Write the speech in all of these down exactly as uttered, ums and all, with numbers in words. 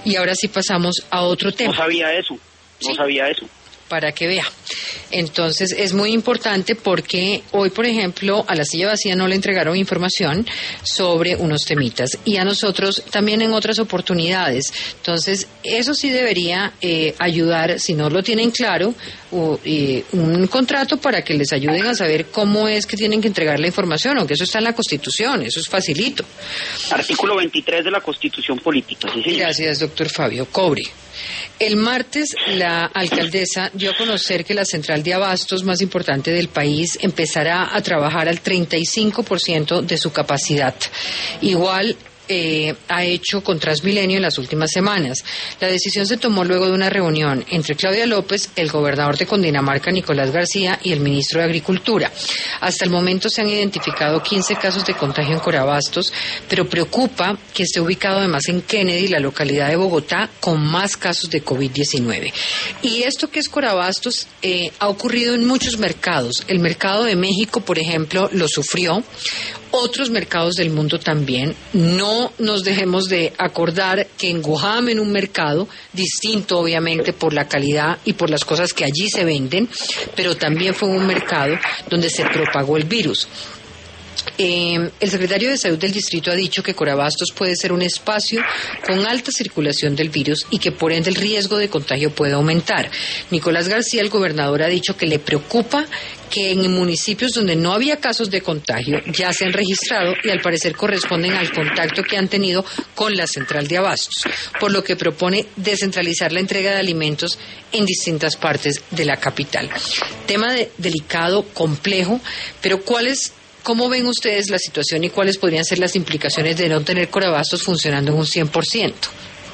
Y ahora sí pasamos a otro tema. No sabía eso, no ¿Sí? sabía eso. Para que vea. Entonces es muy importante porque hoy, por ejemplo, a la silla vacía no le entregaron información sobre unos temitas y a nosotros también en otras oportunidades. Entonces eso sí debería eh, ayudar, si no lo tienen claro, o, eh, un contrato para que les ayuden a saber cómo es que tienen que entregar la información, aunque eso está en la Constitución, eso es facilito. Artículo veintitrés de la Constitución Política. ¿Sí, señor? Gracias, doctor Fabio. Cobre. El martes la alcaldesa dio a conocer que la central de abastos más importante del país empezará a trabajar al treinta y cinco por ciento de su capacidad. Igual Eh, ha hecho con Transmilenio en las últimas semanas. La decisión se tomó luego de una reunión entre Claudia López, el gobernador de Cundinamarca, Nicolás García, y el ministro de Agricultura. Hasta el momento se han identificado quince casos de contagio en Corabastos, pero preocupa que esté ubicado además en Kennedy, la localidad de Bogotá, con más casos de COVID diecinueve. Y esto que es Corabastos eh, ha ocurrido en muchos mercados. El mercado de México, por ejemplo, lo sufrió. Otros mercados del mundo también. No nos dejemos de acordar que en Wuhan, en un mercado, distinto obviamente por la calidad y por las cosas que allí se venden, pero también fue un mercado donde se propagó el virus. Eh, el secretario de Salud del distrito ha dicho que Corabastos puede ser un espacio con alta circulación del virus y que por ende el riesgo de contagio puede aumentar. Nicolás García, el gobernador, ha dicho que le preocupa que en municipios donde no había casos de contagio ya se han registrado y al parecer corresponden al contacto que han tenido con la central de abastos, por lo que propone descentralizar la entrega de alimentos en distintas partes de la capital. Tema de, delicado, complejo, pero ¿cuál es ¿Cómo ven ustedes la situación y cuáles podrían ser las implicaciones de no tener Corabastos funcionando en un cien por ciento?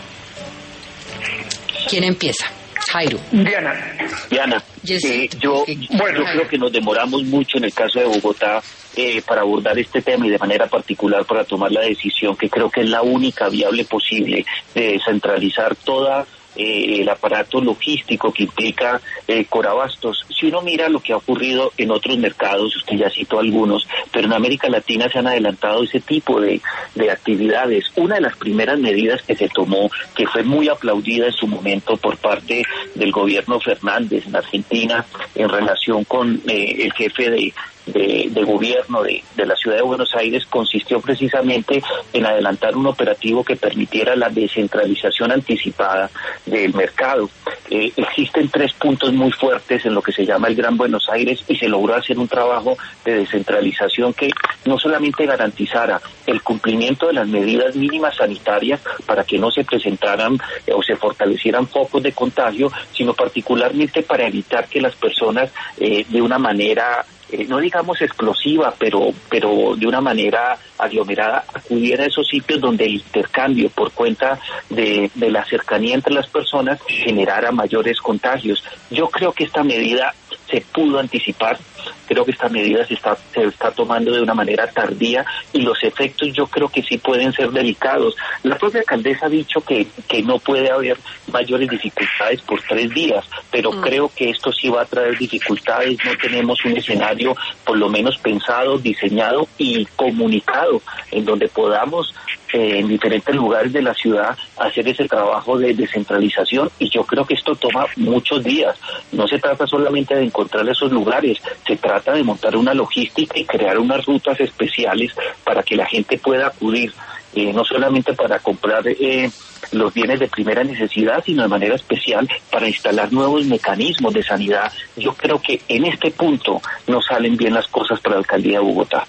¿Quién empieza? Jairo. Diana. Diana, eh, yo, bueno, yo creo que nos demoramos mucho en el caso de Bogotá eh, para abordar este tema y de manera particular para tomar la decisión que creo que es la única viable posible de descentralizar toda Eh, el aparato logístico que implica eh, Corabastos. Si uno mira lo que ha ocurrido en otros mercados, usted ya citó algunos, pero en América Latina se han adelantado ese tipo de, de actividades. Una de las primeras medidas que se tomó, que fue muy aplaudida en su momento por parte del gobierno Fernández en Argentina, en relación con eh, el jefe de De, de gobierno de, de la ciudad de Buenos Aires, consistió precisamente en adelantar un operativo que permitiera la descentralización anticipada del mercado. Eh, existen tres puntos muy fuertes en lo que se llama el Gran Buenos Aires y se logró hacer un trabajo de descentralización que no solamente garantizara el cumplimiento de las medidas mínimas sanitarias para que no se presentaran eh, o se fortalecieran focos de contagio, sino particularmente para evitar que las personas eh, de una manera Eh, no digamos explosiva, pero pero de una manera aglomerada, acudiera a esos sitios donde el intercambio por cuenta de, de la cercanía entre las personas generara mayores contagios. Yo creo que esta medida se pudo anticipar, creo que esta medida se está se está tomando de una manera tardía y los efectos yo creo que sí pueden ser delicados. La propia alcaldesa ha dicho que, que no puede haber mayores dificultades por tres días, pero mm. creo que esto sí va a traer dificultades. No tenemos un escenario por lo menos pensado, diseñado y comunicado en donde podamos eh, en diferentes lugares de la ciudad hacer ese trabajo de descentralización, y yo creo que esto toma muchos días. No se trata solamente de encontrar esos lugares, se trata de montar una logística y crear unas rutas especiales para que la gente pueda acudir, eh, no solamente para comprar eh, los bienes de primera necesidad, sino de manera especial para instalar nuevos mecanismos de sanidad. Yo creo que en este punto no salen bien las cosas para la alcaldía de Bogotá.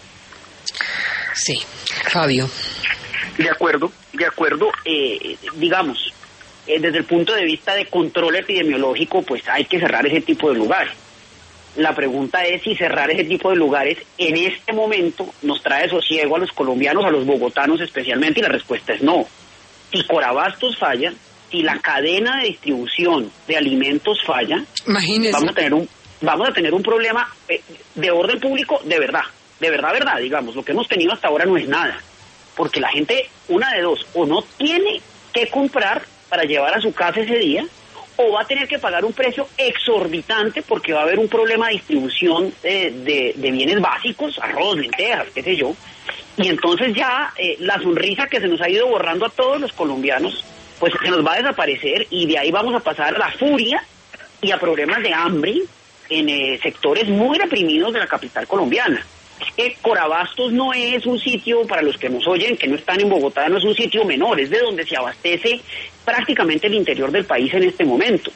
Sí, Fabio. De acuerdo, de acuerdo, eh, digamos, eh, desde el punto de vista de control epidemiológico, pues hay que cerrar ese tipo de lugares. La pregunta es si cerrar ese tipo de lugares en este momento nos trae sosiego a los colombianos, a los bogotanos especialmente, y la respuesta es no. Si Corabastos falla, si la cadena de distribución de alimentos falla, imagínese, vamos a tener un vamos a tener un problema eh, de orden público de verdad, de verdad, verdad, digamos, lo que hemos tenido hasta ahora no es nada, porque la gente, una de dos, o no tiene que comprar para llevar a su casa ese día, o va a tener que pagar un precio exorbitante porque va a haber un problema de distribución de, de, de bienes básicos, arroz, lentejas, qué sé yo, y entonces ya eh, la sonrisa que se nos ha ido borrando a todos los colombianos pues se nos va a desaparecer y de ahí vamos a pasar a la furia y a problemas de hambre en eh, sectores muy reprimidos de la capital colombiana. Es que Corabastos no es un sitio, para los que nos oyen, que no están en Bogotá, no es un sitio menor, es de donde se abastece prácticamente el interior del país en este momento.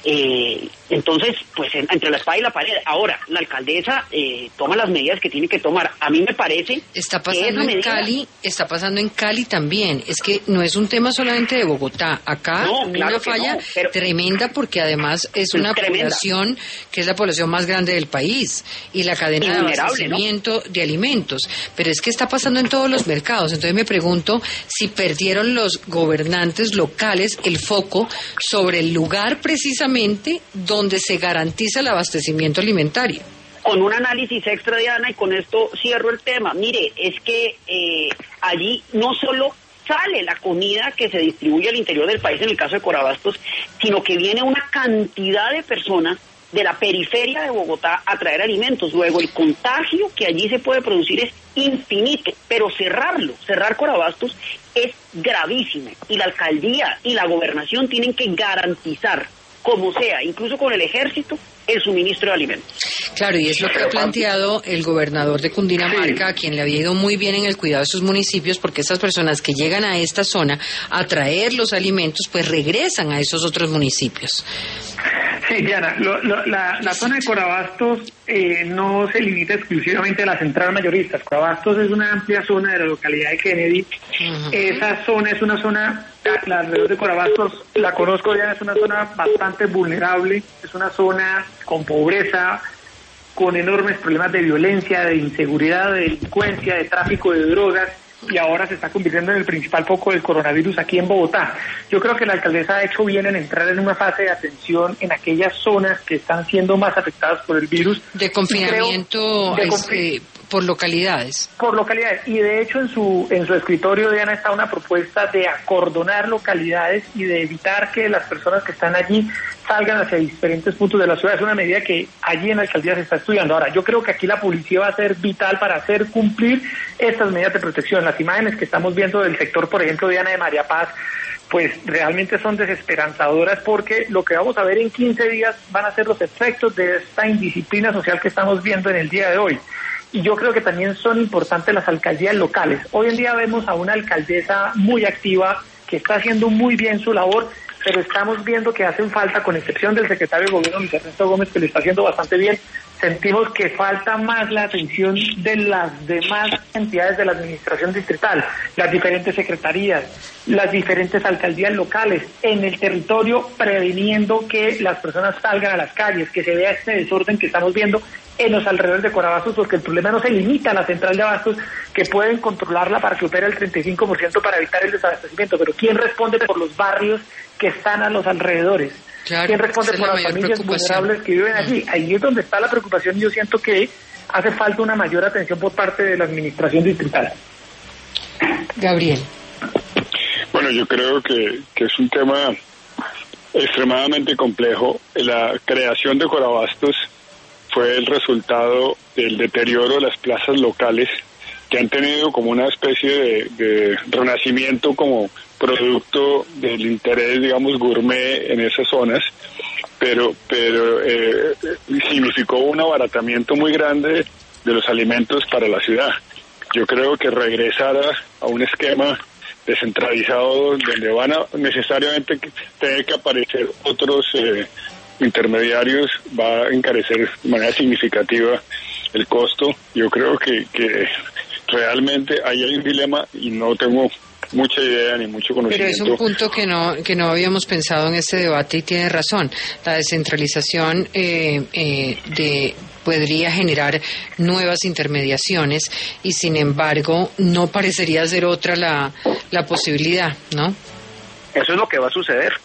Eh, entonces, pues en, entre la espada y la pared. Ahora, la alcaldesa eh, toma las medidas que tiene que tomar. A mí me parece está pasando que en medida... Cali, está pasando en Cali también. Es que no es un tema solamente de Bogotá. Acá no, una claro falla no, pero... tremenda porque además es una tremenda. población que es la población más grande del país y la cadena de abastecimiento, ¿no?, de alimentos. Pero es que está pasando en todos los mercados. Entonces me pregunto si perdieron los gobernantes locales el foco sobre el lugar precisamente donde se garantiza el abastecimiento alimentario. Con un análisis extra, Diana, y con esto cierro el tema. Mire, es que eh, allí no solo sale la comida que se distribuye al interior del país, en el caso de Corabastos, sino que viene una cantidad de personas de la periferia de Bogotá a traer alimentos. Luego, el contagio que allí se puede producir es infinito, pero cerrarlo, cerrar Corabastos es gravísimo. Y la alcaldía y la gobernación tienen que garantizar, como sea, incluso con el ejército, el suministro de alimentos. Claro, y es lo que ha planteado el gobernador de Cundinamarca, sí. a quien le había ido muy bien en el cuidado de sus municipios, porque estas personas que llegan a esta zona a traer los alimentos, pues regresan a esos otros municipios. Sí, Diana, lo, lo, la, la zona de Corabastos eh, no se limita exclusivamente a la central mayorista. Corabastos es una amplia zona de la localidad de Kennedy. Uh-huh. Esa zona es una zona, la alrededor de Corabastos, la conozco, Diana, es una zona bastante vulnerable, es una zona con pobreza, con enormes problemas de violencia, de inseguridad, de delincuencia, de tráfico de drogas, y ahora se está convirtiendo en el principal foco del coronavirus aquí en Bogotá. Yo creo que la alcaldesa ha hecho bien en entrar en una fase de atención en aquellas zonas que están siendo más afectadas por el virus. De confinamiento creo, de confi- este, por localidades. Por localidades. Y de hecho en su en su escritorio, Diana, está una propuesta de acordonar localidades y de evitar que las personas que están allí salgan hacia diferentes puntos de la ciudad. Es una medida que allí en la alcaldía se está estudiando. Ahora, yo creo que aquí la policía va a ser vital para hacer cumplir estas medidas de protección. Las imágenes que estamos viendo del sector, por ejemplo, Diana, de María Paz, pues realmente son desesperanzadoras, porque lo que vamos a ver en quince días van a ser los efectos de esta indisciplina social que estamos viendo en el día de hoy. Y yo creo que también son importantes las alcaldías locales. Hoy en día vemos a una alcaldesa muy activa que está haciendo muy bien su labor, pero estamos viendo que hacen falta, con excepción del secretario de Gobierno, Luis Ernesto Gómez, que lo está haciendo bastante bien, sentimos que falta más la atención de las demás entidades de la administración distrital, las diferentes secretarías, las diferentes alcaldías locales, en el territorio, previniendo que las personas salgan a las calles, que se vea este desorden que estamos viendo en los alrededores de Corabastos, porque el problema no se limita a la central de abastos, que pueden controlarla para que opere el treinta y cinco por ciento para evitar el desabastecimiento, pero ¿quién responde por los barrios que están a los alrededores? Claro, ¿quién responde por las familias vulnerables que viven allí? Ahí es donde está la preocupación, y yo siento que hace falta una mayor atención por parte de la administración distrital. Gabriel. Bueno, yo creo que, que es un tema extremadamente complejo. La creación de Corabastos fue el resultado del deterioro de las plazas locales, que han tenido como una especie de, de renacimiento como producto del interés, digamos, gourmet en esas zonas, pero pero eh, significó un abaratamiento muy grande de los alimentos para la ciudad. Yo creo que regresar a, a un esquema descentralizado donde van a necesariamente tener que aparecer otros eh, intermediarios va a encarecer de manera significativa el costo. Yo creo que, que realmente ahí hay un dilema y no tengo mucha idea ni mucho conocimiento. Pero es un punto que no que no habíamos pensado en este debate, y tiene razón. La descentralización eh, eh, de podría generar nuevas intermediaciones, y sin embargo no parecería ser otra la, la posibilidad, ¿no? Eso es lo que va a suceder.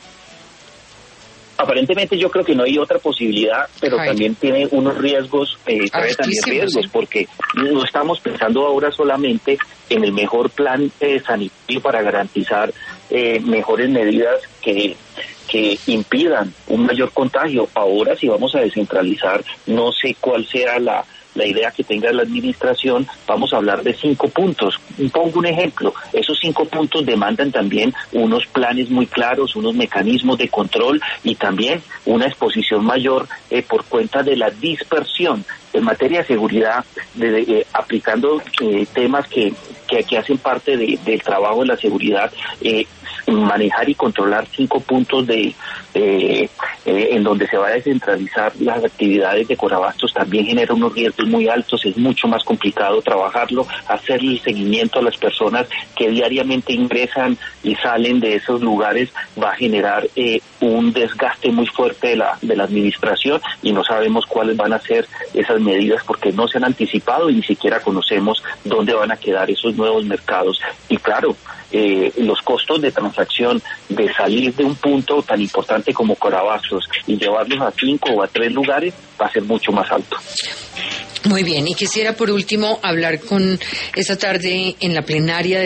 Aparentemente yo creo que no hay otra posibilidad, pero Ay. también tiene unos riesgos, eh, trae también riesgos, sí. porque no estamos pensando ahora solamente en el mejor plan eh, sanitario para garantizar eh, mejores medidas que, que impidan un mayor contagio. Ahora, si vamos a descentralizar, no sé cuál sea la la idea que tenga la administración, vamos a hablar de cinco puntos. Pongo un ejemplo, esos cinco puntos demandan también unos planes muy claros, unos mecanismos de control y también una exposición mayor eh, por cuenta de la dispersión en materia de seguridad, de, de, eh, aplicando eh, temas que, que, que hacen parte de, del trabajo de la seguridad, eh, manejar y controlar cinco puntos de eh, eh, en donde se va a descentralizar las actividades de Corabastos también genera unos riesgos muy altos, es mucho más complicado trabajarlo, hacer el seguimiento a las personas que diariamente ingresan y salen de esos lugares va a generar eh, un desgaste muy fuerte de la, de la administración y no sabemos cuáles van a ser esas medidas porque no se han anticipado y ni siquiera conocemos dónde van a quedar esos nuevos mercados. Y claro, eh, los costos de transacción de salir de un punto tan importante como Corabastos y llevarlos a cinco o a tres lugares va a ser mucho más alto. Muy bien, y quisiera por último hablar con esta tarde en la plenaria de